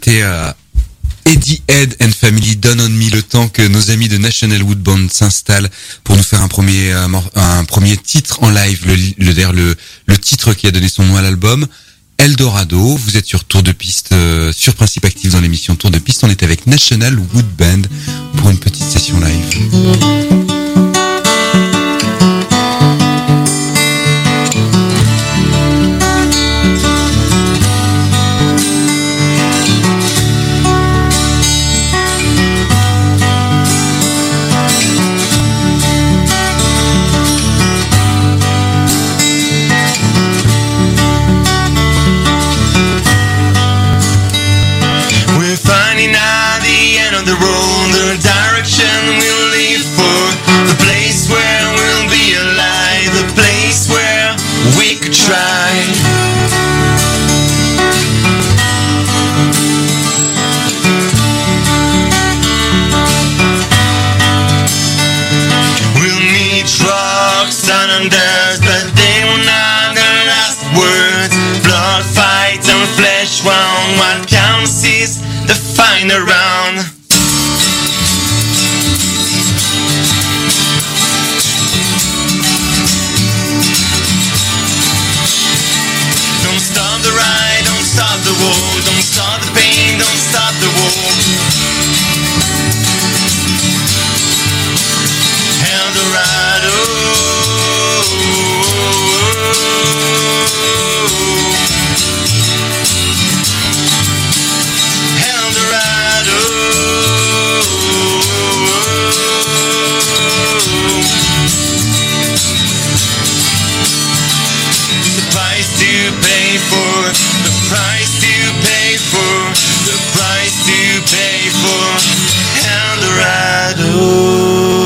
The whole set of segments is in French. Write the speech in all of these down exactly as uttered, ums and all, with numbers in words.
C'était euh, Eddie Head and Family, Done on Me, le temps que nos amis de National Wood Band s'installent pour nous faire un premier euh, un premier titre en live, le, le, d'ailleurs le, le titre qui a donné son nom à l'album, Eldorado. Vous êtes sur Tour de Piste, euh, sur Principe Actif dans l'émission Tour de Piste. On est avec National Wood Band pour une petite session live. The road, the direction we'll leave for, the place where we'll be alive, the place where we could try. We'll meet trucks, sun and dust, but they will not the last words. Blood fights and flesh wound, what counts is the final round. Stop the war, don't stop the pain, don't stop the war. Eldorado, Eldorado. The price to pay for, the price to pay for, the price to pay for Eldorado.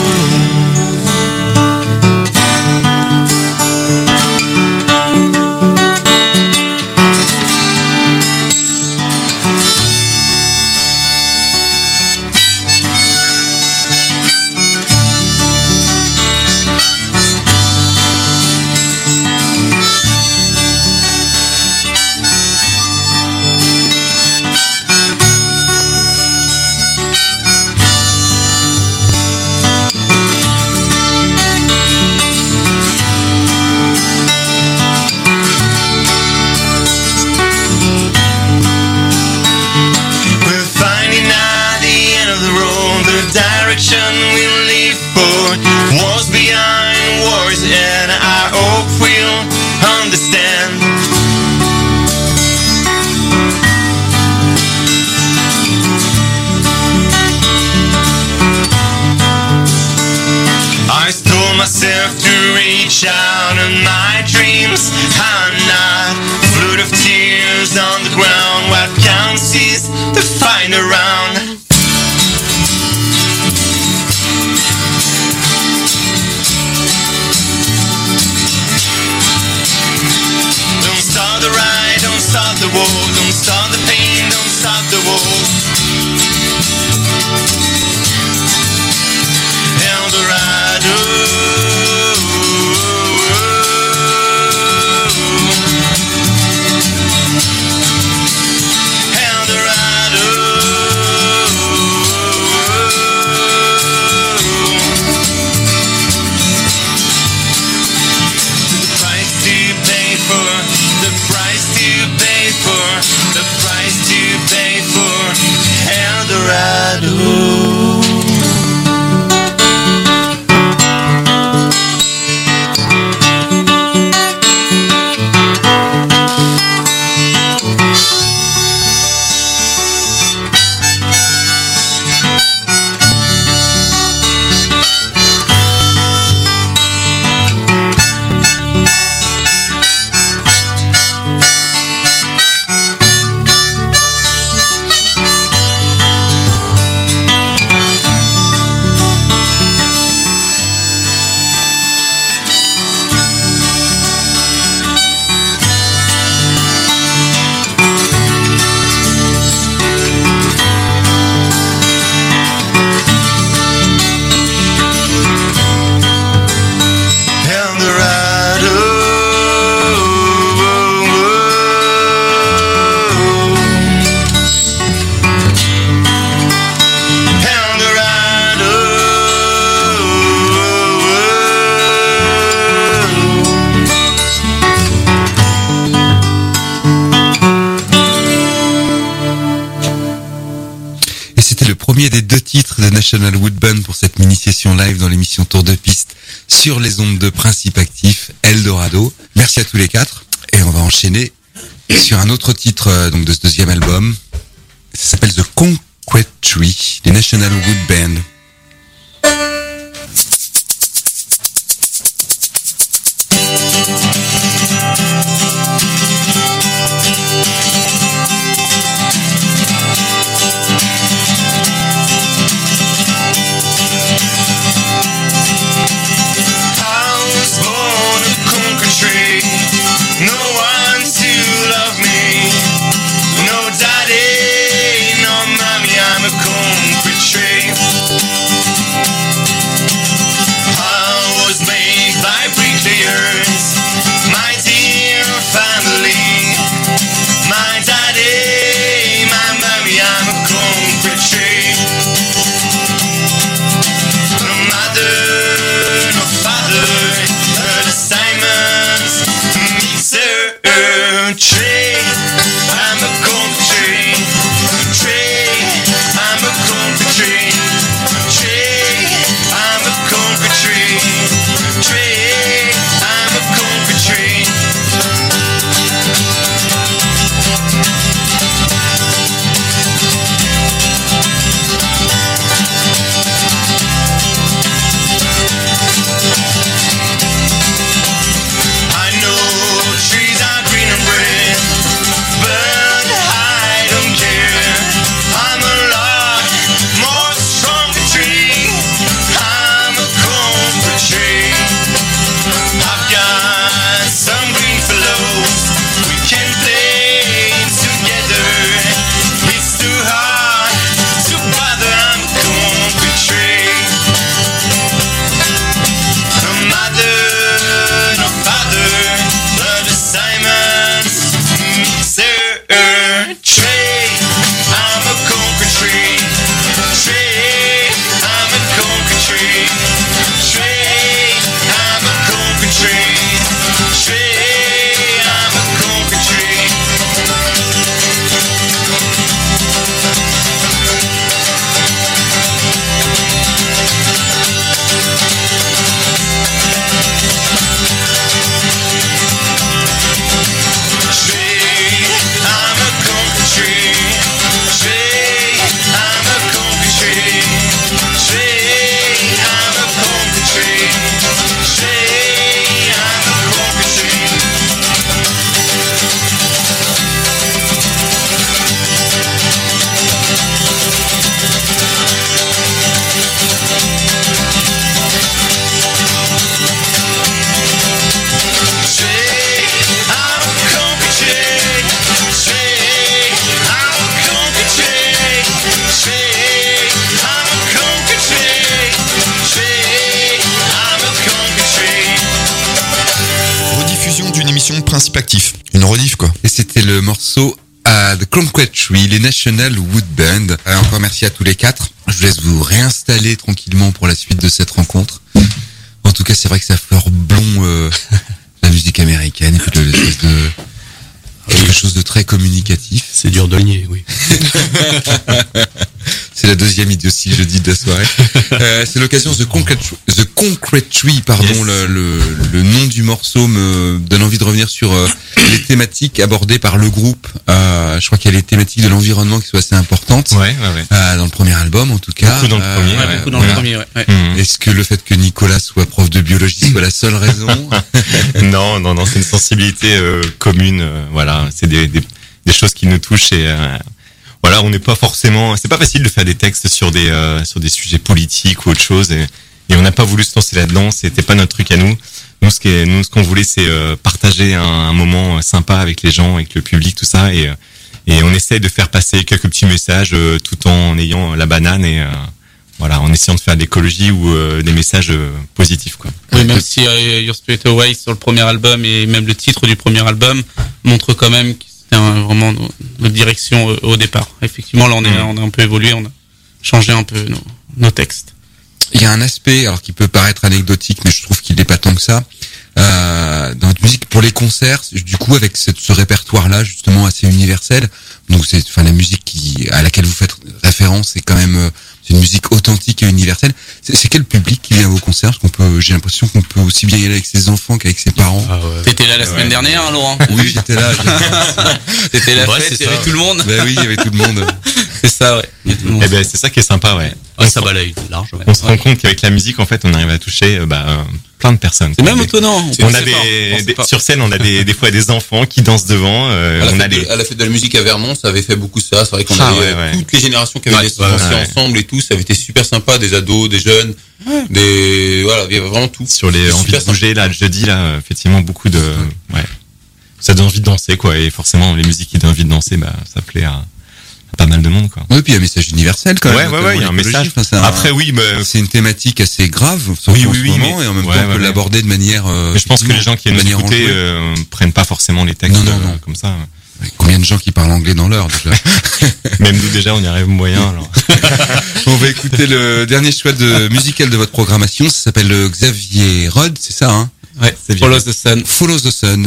Direction we'll leave for, wars behind wars, and I hope we'll understand. I told myself to reach out, and my dreams are not a flood of tears on the ground. What counts is the final round. Stop the war, don't stop the pain, don't stop the war. Eldorado. les deux titres de National Wood Band pour cette mini-session live dans l'émission Tour de Piste sur les ondes de Principe Actif, Eldorado. Merci à tous les quatre. Et on va enchaîner sur un autre titre euh, donc de ce deuxième album. Ça s'appelle The Concrete Tree, des National Wood Band. Principe Actif, une rediff quoi. Et c'était le morceau à The Concrete Tree, les National Wood Band. Euh, encore merci à tous les quatre. Je vous laisse vous réinstaller tranquillement pour la suite de cette rencontre. En tout cas, c'est vrai que ça fleure blond euh, la musique américaine et puis le, l'espèce de quelque chose de très communicatif. C'est dur de nier, oui. C'est la deuxième idiotie jeudi de la soirée. Euh, c'est l'occasion. The Concrete, The Concrete Tree, pardon, yes. le, le, le nom du morceau me donne envie de revenir sur euh, les thématiques abordées par le groupe. Euh, je crois qu'il y a les thématiques de l'environnement qui sont assez importantes. Ouais, ouais, ouais. Euh, dans le premier album, en tout cas. Beaucoup dans le premier. Euh, ouais, beaucoup dans voilà. le premier, ouais. ouais. Mmh. Est-ce que le fait que Nicolas soit prof de biologie soit la seule raison? Non, non, non, c'est une sensibilité euh, commune. Euh, voilà, c'est des, des, des choses qui nous touchent et. Euh, Voilà, on n'est pas forcément, c'est pas facile de faire des textes sur des euh, sur des sujets politiques ou autre chose, et, et on n'a pas voulu se lancer là-dedans. C'était pas notre truc à nous. Nous, ce qui est, nous, ce qu'on voulait, c'est euh, partager un, un moment sympa avec les gens, avec le public, tout ça, et et on essaye de faire passer quelques petits messages euh, tout en ayant la banane et euh, voilà, en essayant de faire de l'écologie ou euh, des messages euh, positifs, quoi. Oui, même si euh, Your Spirit Away sur le premier album et même le titre du premier album montre quand même que c'était un, vraiment notre, notre direction euh, au départ. Effectivement, là, on, est, mmh. on a un peu évolué, on a changé un peu nos, nos textes. Il y a un aspect, alors qui peut paraître anecdotique, mais je trouve qu'il n'est pas tant que ça, euh, dans notre musique pour les concerts. Du coup, avec cette, ce répertoire-là, justement assez universel, donc c'est, enfin, la musique qui à laquelle vous faites référence, c'est quand même, euh, c'est une musique authentique et universelle. C'est, c'est quel public qui vient à vos concerts? Parce qu'on peut, j'ai l'impression qu'on peut aussi bien y aller avec ses enfants qu'avec ses parents. Ah ouais. T'étais là la semaine Ouais. dernière, hein, Laurent? Oui, j'étais là. C'était la Ouais, fête, c'est il y avait ça. tout le monde. Ben oui, il y avait tout le monde. C'est ça, ouais. Il y a tout le monde. Eh ben, c'est ça qui est sympa, ouais. Ouais, ça balaye large. Ouais. On se rend compte qu'avec la musique, en fait, on arrive à toucher euh, bah, euh, plein de personnes. C'est même Des- étonnant. On sait a pas, des, on sait des- pas. sur scène, on a des, des fois des enfants qui dansent devant. euh, À la, on a fête des, de, à la fête de la musique à Vermont, ça avait fait beaucoup ça. C'est vrai qu'on Ah, avait ouais, euh, ouais. toutes les générations qui avaient Ouais, dansé ouais, ouais. ensemble et tout. Ça avait été super sympa. Des ados, des jeunes, des voilà, il y avait vraiment tout. sur les C'était envies de super bouger là, le jeudi là, effectivement beaucoup de, ouais, ça donne envie de danser quoi. Et forcément, les musiques qui donnent envie de danser, bah, ça plaît à, à pas mal de monde quoi. Oui, puis il y a un message universel quand même. Ouais, ouais, ouais, il y a un l'écologie. message. Enfin, c'est un- Après, oui, mais c'est une thématique assez grave, surtout Oui, en oui, ce oui, moment, mais- et en même ouais, temps, on ouais, peut ouais. l'aborder de manière. euh, mais je pense que les gens qui de aiment nous manière écouter enjouée. euh, prennent pas forcément les textes Non, non, euh, non. comme ça. Combien de gens qui parlent anglais dans l'heure déjà? Même nous déjà, on y arrive moyen. Alors. On va écouter le dernier choix de musical de votre programmation. Ça s'appelle le Xavier Rod, c'est ça, hein? Ouais, C'est bien. Follow the Sun. Follow the Sun.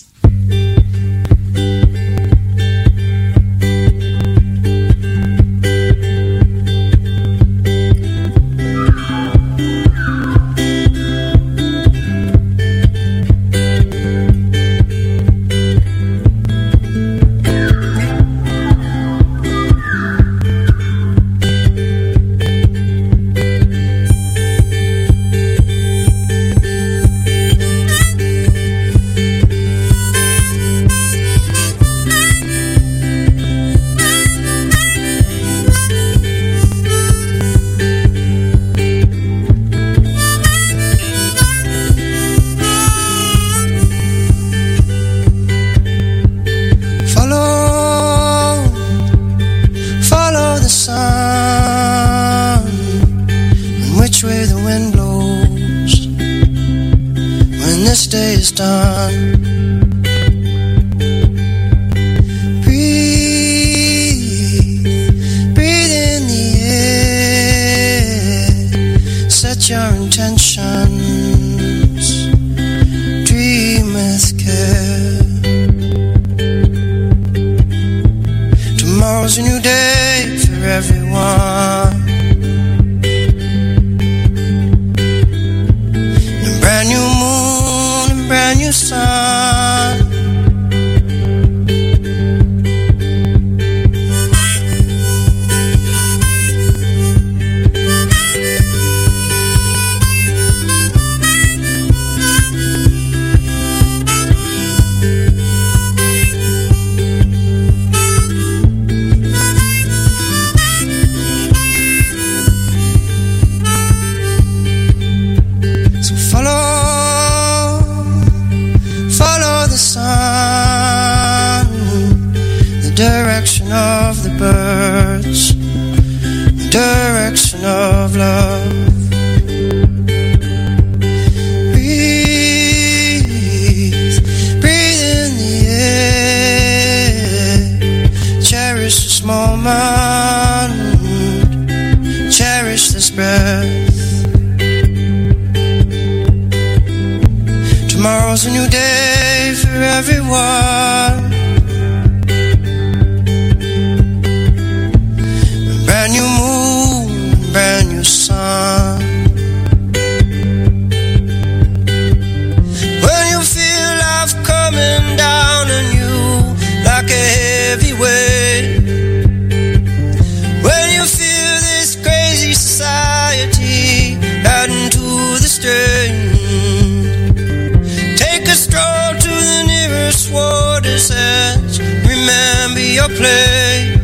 Follow, follow the sun, and which way the wind blows when this day is done. Breathe, breathe in the air, set your intentions, dream with care. Tomorrow's a new day for everyone. And a brand new moon and brand new sun. So follow, follow the sun, the direction of the birds, the direction of love. Breathe, breathe in the air, cherish this moment, cherish this breath. Tomorrow's a new day for everyone. A brand new moon, brand new sun. When you feel life coming down on you like a heavy weight. When you feel this crazy society adding to the strain. Take a stroll to the nearest water's edge. Remember your place.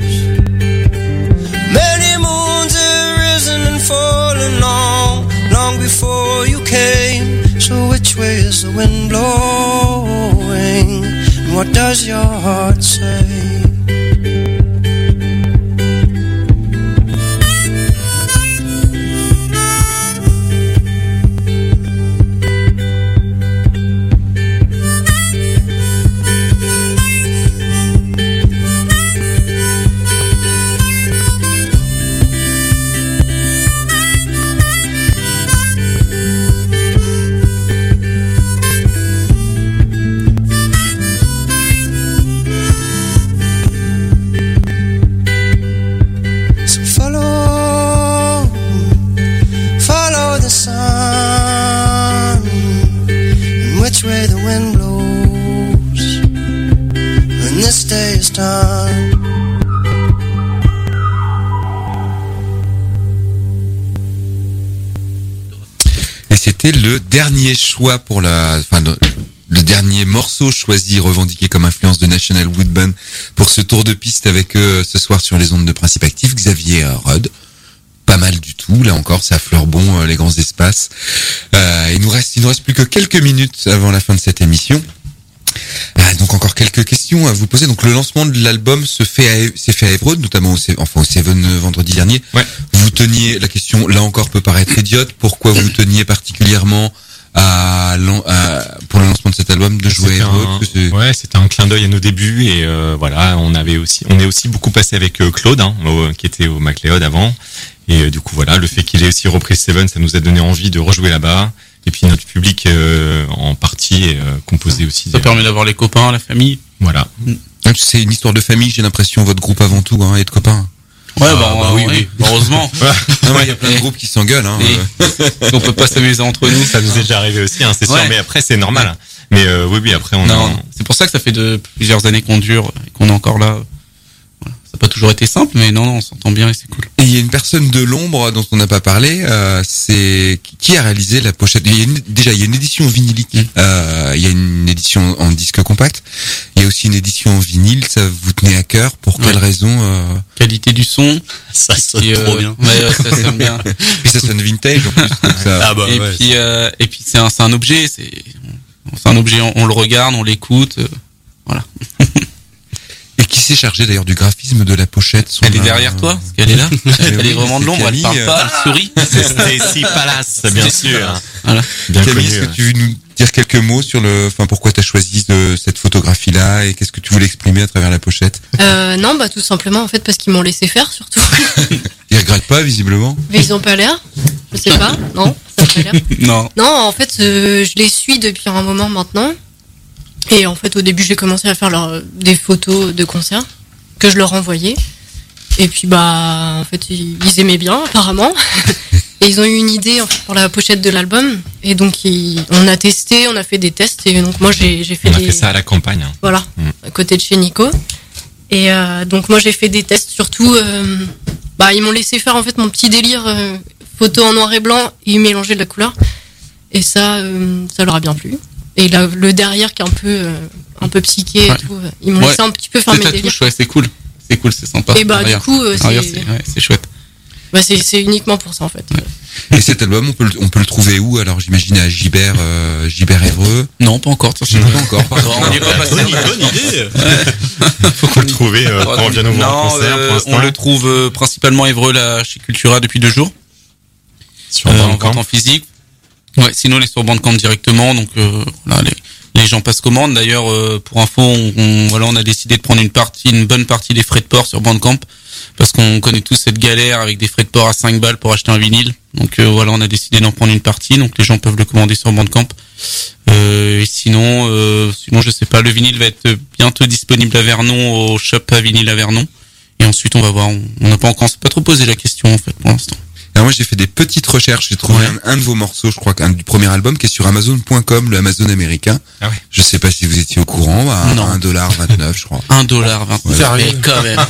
Many moons have risen and fallen long, long before you came. So which way is the wind blowing? And what does your heart say? c'était le dernier choix pour la, enfin, le, le dernier morceau choisi, revendiqué comme influence de National Wood Band pour ce tour de piste avec eux ce soir sur les ondes de Principe Actif, Xavier Rudd. Pas mal du tout, là encore, ça fleure bon euh, les grands espaces. Euh, il nous reste, il nous reste plus que quelques minutes avant la fin de cette émission. Ah, donc encore quelques questions à vous poser. Donc le lancement de l'album se fait à, s'est fait à Évreux, notamment au, enfin, au Seven vendredi dernier. Ouais. Vous teniez, la question là encore peut paraître idiote, pourquoi vous teniez particulièrement à, à pour le lancement de cet album de jouer à Évreux? Un, ouais, c'était un clin d'œil à nos débuts et euh, voilà, on avait aussi, on est aussi beaucoup passé avec euh, Claude, hein, au, qui était au MacLeod avant. Et euh, du coup voilà, le fait qu'il ait aussi repris Seven, ça nous a donné envie de rejouer là-bas. Et puis notre public euh, en partie est euh, composé aussi. Ça de... permet d'avoir les copains, la famille. Voilà. C'est une histoire de famille, j'ai l'impression, votre groupe avant tout, hein, et de copains. Ouais, ah, bah, bah oui, oui, oui. Heureusement. Non, il y a plein de groupes qui s'engueulent. Hein, et on peut pas s'amuser entre nous. Ça nous est déjà arrivé aussi, hein, c'est sûr. Ouais. Mais après, c'est normal. Hein. Mais euh, oui, oui, après, on. Non, a... c'est pour ça que ça fait de plusieurs années qu'on dure et qu'on est encore là. Voilà. Ça n'a pas toujours été simple, mais non, non, on s'entend bien et c'est cool. Et il y a une personne de l'ombre dont on n'a pas parlé. Euh, c'est qui a réalisé la pochette. Il y a une, déjà, il y a une édition vinylique. Mm. Euh, il y a une édition en disque compact. Il y a aussi une édition en vinyle. Ça vous tenait à cœur. Pour quelle ouais. raison euh... Qualité du son. Ça sonne puis, trop euh, bien. Ouais, ça sonne bien. Et ça sonne vintage en plus. Donc ça... Ah bah, et ouais, puis, euh, et puis c'est un, c'est un objet. C'est, c'est un objet. On, on le regarde, on l'écoute. Euh, voilà. Et qui s'est chargé d'ailleurs du graphisme de la pochette? Son Elle est derrière toi, parce qu'elle est là. Elle oui, est vraiment de l'ombre, elle parle euh... pas, elle sourit. C'est Stacy Palace, bien sûr. Voilà. Bien Camille, connu, est-ce que tu veux nous dire quelques mots sur le, enfin, pourquoi t'as choisi de, cette photographie-là et qu'est-ce que tu voulais exprimer à travers la pochette? Euh, non, bah, tout simplement, en fait, parce qu'ils m'ont laissé faire, surtout. Ils regrettent pas, visiblement? Mais ils ont pas l'air. Je sais pas. Non, ça a pas l'air. Non. Non, en fait, euh, je les suis depuis un moment maintenant. Et en fait, au début, j'ai commencé à faire leur, des photos de concerts que je leur envoyais. Et puis, bah, en fait, ils, ils aimaient bien, apparemment. Et ils ont eu une idée en fait, pour la pochette de l'album. Et donc, ils, on a testé, on a fait des tests. Et donc, moi, j'ai, j'ai fait on des... a fait ça à la campagne. Hein. Voilà, mm. à côté de chez Nico. Et euh, donc, moi, j'ai fait des tests surtout... Euh, bah, ils m'ont laissé faire, en fait, mon petit délire euh, photo en noir et blanc et mélanger de la couleur. Et ça, euh, ça leur a bien plu. Et là, le derrière qui est un peu, euh, un peu psyché ouais. et tout, ils m'ont ouais. laissé un petit peu faire c'est mes ta délires. touche, ouais, c'est cool. C'est cool, c'est sympa. Et bah, Arrière. du coup, euh, c'est... Arrière, c'est, ouais, c'est chouette. Bah, c'est, c'est uniquement pour ça, en fait. Ouais. Et cet album, on peut le, on peut le trouver où? Alors, j'imagine à Gibert, euh, Gibert Évreux. Non, pas encore. Non, pas encore. Pardon. On n'y est pas passé. Bonne, bonne idée. Faut qu'on le trouve euh, quand on vient nous voir en concert. Euh, pour l'instant. on le trouve euh, principalement Évreux là chez Cultura depuis deux jours. Sur euh, Bandcamp. en vente en physique. Ouais, sinon on est sur Bandcamp directement, donc euh, voilà, les, les gens passent commande. D'ailleurs, euh, pour info, on, on, voilà, on a décidé de prendre une partie, une bonne partie des frais de port sur Bandcamp, parce qu'on connaît tous cette galère avec des frais de port à cinq balles pour acheter un vinyle. Donc euh, voilà, on a décidé d'en prendre une partie, donc les gens peuvent le commander sur Bandcamp. Euh, et sinon, euh, sinon je sais pas, le vinyle va être bientôt disponible à Vernon au shop à vinyle à Vernon. Et ensuite, on va voir. On n'a pas encore, on s'est pas trop posé la question en fait pour l'instant. Alors moi j'ai fait des petites recherches, j'ai trouvé ouais. un, un de vos morceaux, je crois qu'un du premier album qui est sur Amazon point com, le Amazon américain. Ah ouais. Je sais pas si vous étiez au courant, à Non. un dollar vingt-neuf je crois. Un dollar vingt-neuf. Ouais. Mais quand même.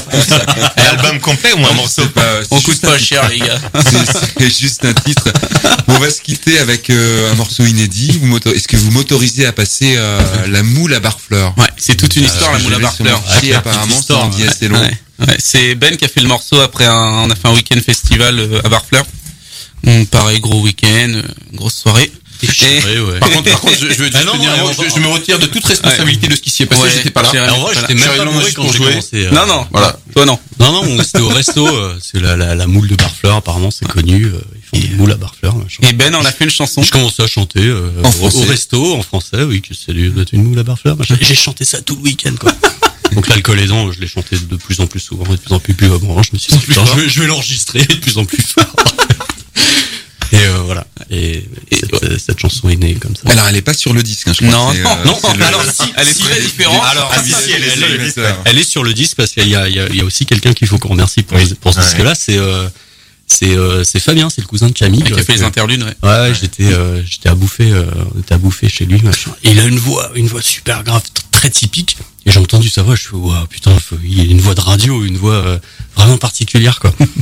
L'album complet ou un morceau? C'est pas, c'est On coûte juste pas un cher les gars. C'est, c'est juste un titre. Bon, on va se quitter avec euh, un morceau inédit. Vous moto- Est-ce que vous m'autorisez à passer euh, la moule à Barfleur? Ouais, c'est toute une histoire la moule à Barfleur. Et apparemment ça en dit assez long. Ouais. Ouais, c'est Ben qui a fait le morceau après un, on a fait un week-end festival euh, à Barfleur. On pareil, gros week-end, euh, grosse soirée. Ouais, ouais. Par contre, par contre, je, je veux Ah juste non, tenir non, un mot, on- je, je me retire de toute responsabilité de ce qui s'y est passé. Ouais, J'étais pas là. j'ai- Alors, en vrai, Voilà. j'étais même Charlie pas Long bourré juste quand pour j'ai jouer. commencé. euh. Non, non, Voilà. toi non. Non, non, on- c'était au resto. euh, C'est la, la, la moule de Barfleur, apparemment, c'est connu. euh, Ils font des moules à Barfleur. machin. Et Ben on a fait une chanson. Je commençais à chanter euh, En au, français. au resto, en français, oui, que c'est du- doit être une moule à Barfleur. machin. Et j'ai chanté ça tout le week-end, quoi. Donc l'alcool aidant, je l'ai chanté de plus en plus souvent, de plus en plus plus avant. Je me suis dit, putain, je vais, je vais l'enregistrer de plus en plus fort. Et euh, voilà. Et, et cette, ouais. cette chanson est née comme ça. Alors elle est pas sur le disque, hein, je crois. Non, que c'est, non, euh, non, c'est le- alors si, Elle est si, très différente. Alors, Ah, si, si, si, elle est elle, sur le est- disque. elle est sur le disque parce qu'il y a, il y a, il y a aussi quelqu'un qu'il faut qu'on remercie pour, Oui. pour ce Ouais. disque-là. C'est, euh, c'est, euh, c'est Fabien, c'est le cousin de Camille. Qui a fait les Euh, interludes, ouais. Ouais, j'étais, euh, j'étais à bouffer, euh, on était à bouffer chez lui, machin. Et il a une voix, une voix super grave, t- très typique. Et j'ai entendu sa voix, je fais, waouh, putain, faut- il a une voix de radio, une voix euh, vraiment particulière, quoi.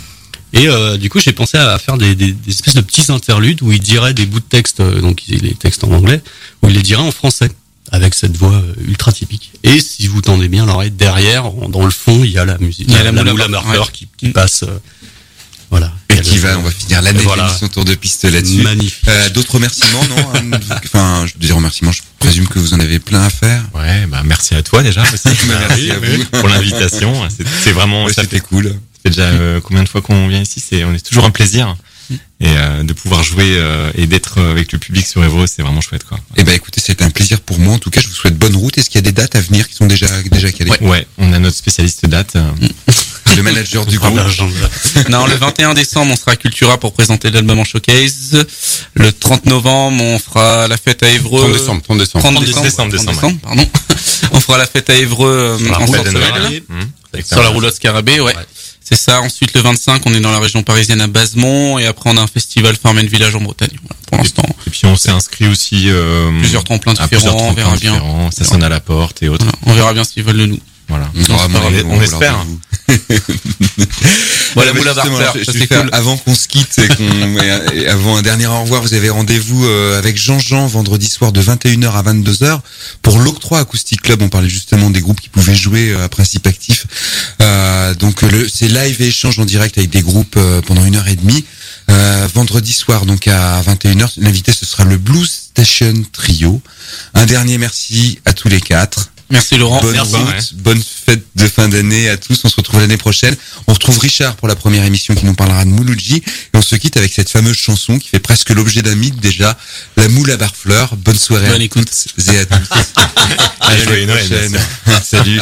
Et euh, du coup, j'ai pensé à faire des, des, des espèces de petits interludes où il dirait des bouts de texte, euh, donc les textes en anglais, où il les dirait en français, avec cette voix euh, ultra typique. Et si vous tendez bien l'oreille, derrière, en- dans le fond, il y a la musique, Il y a la la moule à moule à beurre, beurre ouais. qui, qui passe. Euh, voilà. Et qui va, on va finir l'année Voilà. de l'émission Tour de piste là-dessus. Magnifique. Euh, d'autres remerciements, non? Hein, enfin, je dis remerciements, je présume que vous en avez plein à faire. Ouais, bah merci à toi déjà aussi. Merci à vous. pour l'invitation. C'est, c'est vraiment, Ouais, ça c'était fait, cool. ça fait déjà euh, combien de fois qu'on vient ici, c'est, on est toujours un plaisir. Et euh, de pouvoir jouer euh, et d'être euh, avec le public sur Évreux, c'est vraiment chouette, quoi. Eh ben, écoutez, c'était un plaisir pour moi. En tout cas, je vous souhaite bonne route. Est-ce qu'il y a des dates à venir qui sont déjà, déjà calées? Ouais, ouais, on a notre spécialiste date. euh, Le manager du Ah, groupe. bah, j'en- Non, le vingt et un décembre, on sera à Cultura pour présenter l'album en showcase. Le trente novembre, on fera la fête à Évreux. trente décembre, trente décembre. trente trente décembre, décembre, trente décembre, pardon. On fera la fête à Évreux euh, Sur la en roulotte sorcellerie, Scarabée. hum, avec sur ça. la roulotte Scarabée, ouais. Ouais. C'est ça. Ensuite, le vingt-cinq, on est dans la région parisienne à Basemont, et après, on a un festival Farm and Village en Bretagne. Voilà, pour l'instant, Et puis on s'est inscrit aussi euh, plusieurs tremplins à plusieurs différents, on verra tremplins bien. différents, ça sonne à la porte et autres. Voilà, on verra bien s'ils veulent de nous. Voilà. Ah, mon on, avis, on va espère. leur dire vous. Voilà, Ouais, moule à justement, Barfleur, je- ça, je c'est vais faire, cool. avant qu'on se quitte et, qu'on, et- et avant un dernier au revoir, vous avez rendez-vous euh, avec Jean-Jean vendredi soir de vingt et une heures à vingt-deux heures pour l'Octroi Acoustic Club. On parlait justement des groupes qui pouvaient jouer euh, à Principe Actif. Euh, donc le, c'est live et échange en direct avec des groupes euh, pendant une heure et demie. Euh, vendredi soir donc à vingt et une heures, l'invité ce sera le Blues Station Trio. Un dernier merci à tous les quatre. Merci Laurent. Bonne Merci. route, Ouais. bonne fête de fin d'année à tous. On se retrouve l'année prochaine. On retrouve Richard pour la première émission qui nous parlera de Mouloudji. Et on se quitte avec cette fameuse chanson qui fait presque l'objet d'un mythe déjà, La Moule à Barfleur. Bonne soirée Bonne à écoute. toutes et à tous. À Joyeux l'année Noël, prochaine. bien Salut.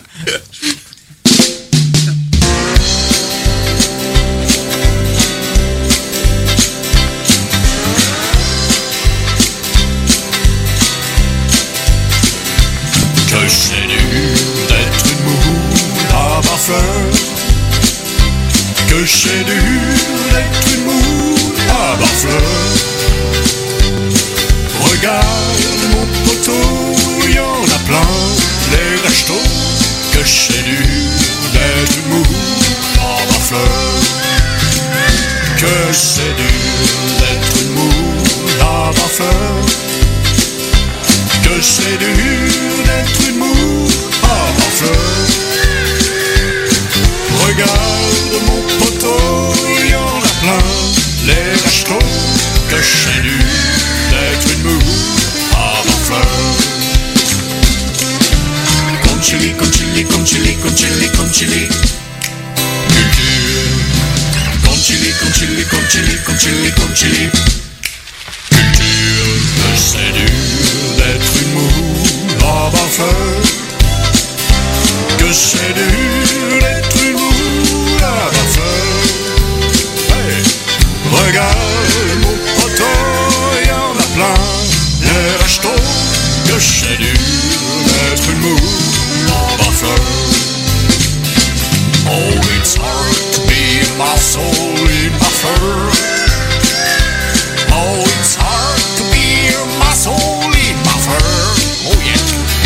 Que c'est dur d'être une moule à Barfleur. Que c'est dur d'être une moule à Barfleur. Regarde mon poteau, y en a plein, les rachtos. Que c'est dur d'être une moule à Barfleur. Que c'est dur d'être une moule à Barfleur. Que c'est dur d'être une moule à Barfleur. Regarde mon poteau, y en a plein, les rachtos. Que c'est dur d'être une moule à Barfleur. Concili, concili, concili, concili, concili. Culture. Concili, concili, concili, concili, concili. Culture. Que c'est dur d'être une moule à Barfleur. Que c'est dur d'être une moule à Barfleur. Hey. Regarde mon poteau, y en a plein, les rachtos. Que c'est dur d'être une moule à Barfleur. Oh, it's hard to be a muscle in Barfleur. Oh, it's hard to be a muscle in Barfleur. Oh, yeah.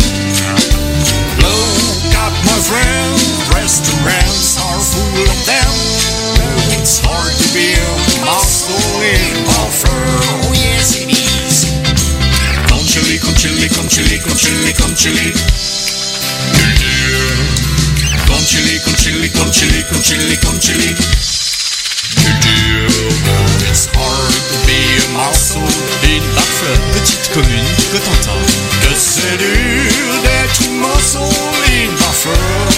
Look at my friends, restaurants are full of them. Oh, it's hard to be a muscle in Barfleur. Oh, yes, it is. Concili, concili, concili, concili, concili. Culture. Concili, concili, concili, concili, concili. Culture. Oh, it's hard to be a muscle in Barfleur. Petite commune, Cotentin. Que c'est dur d'être une muscle in Barfleur.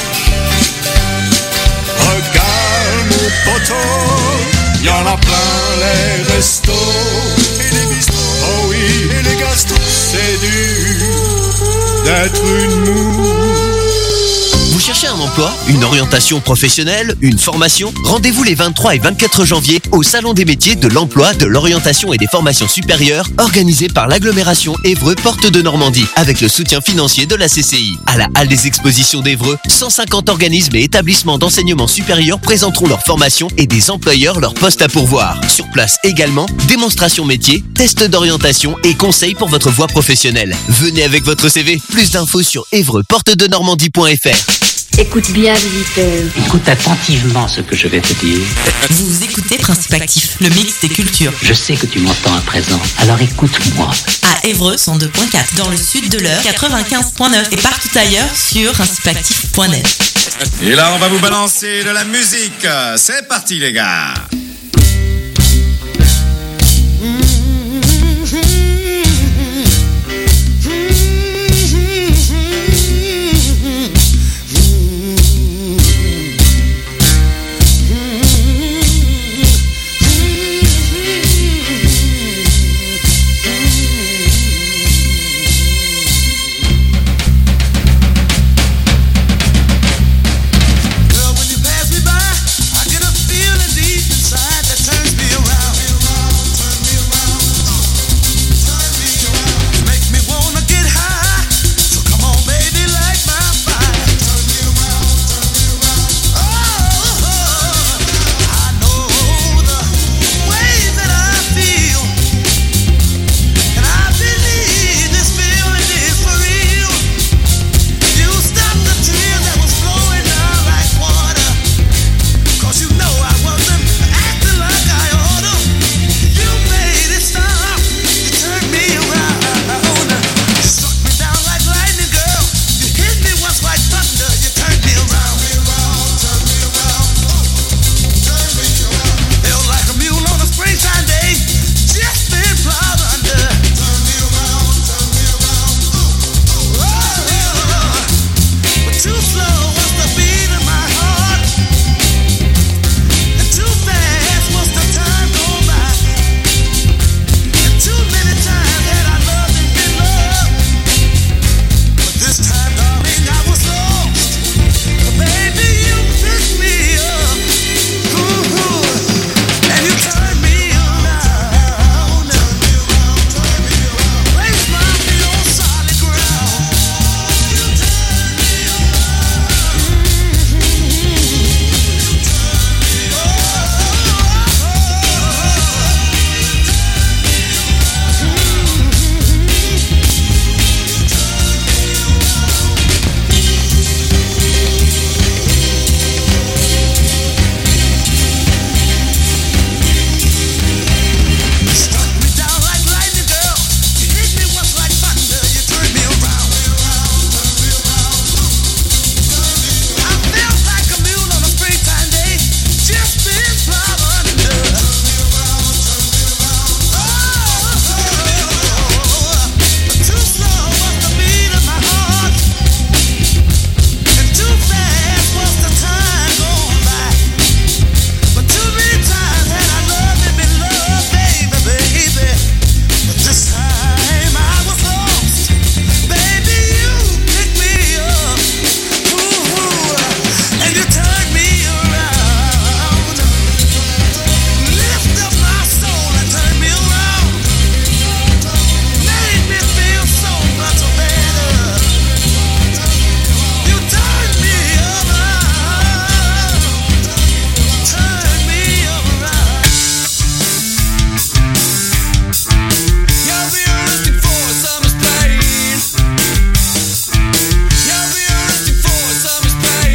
Regarde mon poteau, y'en a plein les restos et les bistrots. Oh oui, et les gastros. C'est dur d'être une moule. Vous cherchez un emploi, une orientation professionnelle, une formation? Rendez-vous les vingt-trois et vingt-quatre janvier au Salon des métiers de l'emploi, de l'orientation et des formations supérieures organisé par l'agglomération Évreux Porte de Normandie avec le soutien financier de la C C I. À la Halle des Expositions d'Évreux, cent cinquante organismes et établissements d'enseignement supérieur présenteront leurs formations et des employeurs leurs postes à pourvoir. Sur place également, démonstration métier, tests d'orientation et conseils pour votre voie professionnelle. Venez avec votre C V. Plus d'infos sur évreux porte de normandie point f r. Écoute bien, visiteur. Écoute attentivement ce que je vais te dire. Vous écoutez Principe Actif, le mix des cultures. Je sais que tu m'entends à présent, alors écoute-moi. À Évreux, cent deux point quatre, dans le sud de l'Eure, quatre-vingt-quinze point neuf et partout ailleurs sur principe actif point net. Et là, on va vous balancer de la musique. C'est parti, les gars.